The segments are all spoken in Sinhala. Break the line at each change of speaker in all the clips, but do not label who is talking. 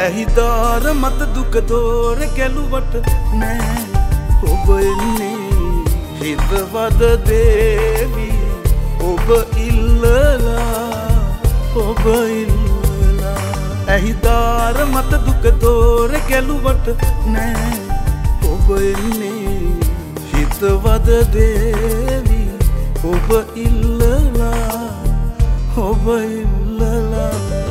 ඇහිදාර මත දුක දෝර ගැලුවට නෑ ඔබ එන්නේ හිතවද දේවි ඔබ ඉල්ලලා ඔබ ඉල්ලලා ඇහිදාර මත දුක දෝර ගැලුවට නෑ ඔබ එන්නේ හිතවද දේවි ඔබ ඉල්ලලා ඔබ ඉල්ලලා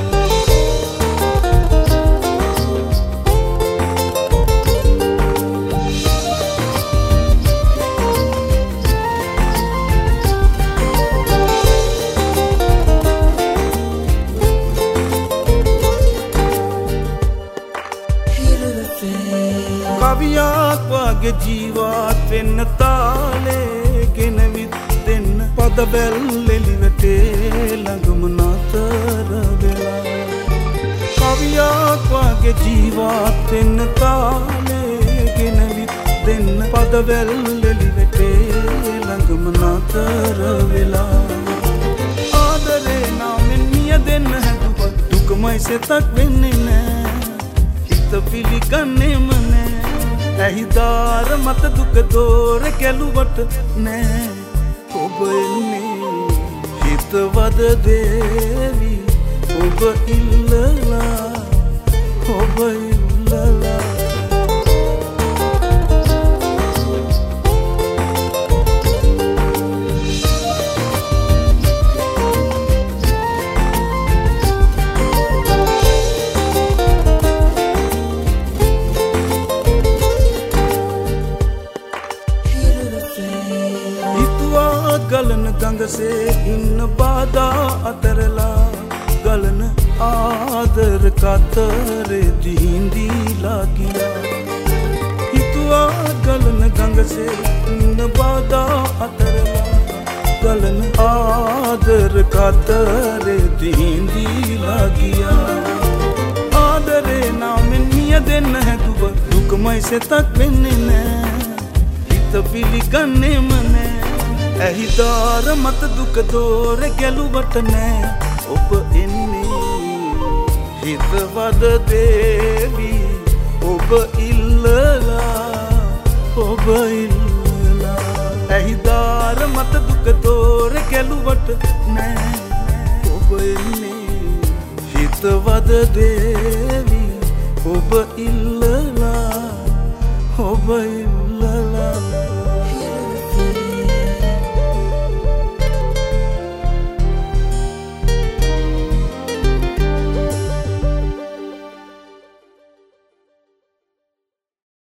කවියක් වගේ ජීවත් වෙන්න තාලේ ගෙනවිත් දෙන්න පදවැල් එලිවටේ ළඟම නතර වෙලා කවියක් වගේ ජීවත් වෙන්න තාලේ ගෙනවිත් දෙන්න පදවැල් එලිවටේ ළඟම නතර වෙලා ආදරේ නාමෙන් මිය දෙන්න හැදුවත් දුකමයි සෙතක් වෙන්නේ නෑ හිත පිළිගන්නේම නෑ ඇහිදාර මත දුක දෝර ගැලුවට නෑ ඔබ එන්නේ හිතවද දේවි ඔබ ඉල්ලලා ඔබ ඉල්ලලා ගලන ගඟසේ ඉන්න බාධා අතරලා ගලන ආදර කතරේ දිහිඳීලා ගියා හිතුවා ගලන ගඟසේ ඉන්න බාධා අතරලා ගලන ආදර කතරේ දිහිඳීලා ගියා ආදරේ නාමෙන් මිය දෙන්න හැදුව දුකමයි සෙතක් වෙන්නේ නෑ හිත පිළිගන්නේම නෑ ඇහිදාර මත දුක දෝර ගැලුවට නෑ ඔබ එන්නේ හිතවද දේවි ඔබ ඉල්ලලා ඔබ ඉල්ලලා ඇහිදාර මත දුක දෝර ගැලුවට නෑ ඔබ එන්නේ හිතවද දේවි ඔබ ඉල්ලලා ඔබ ඉල්ලලා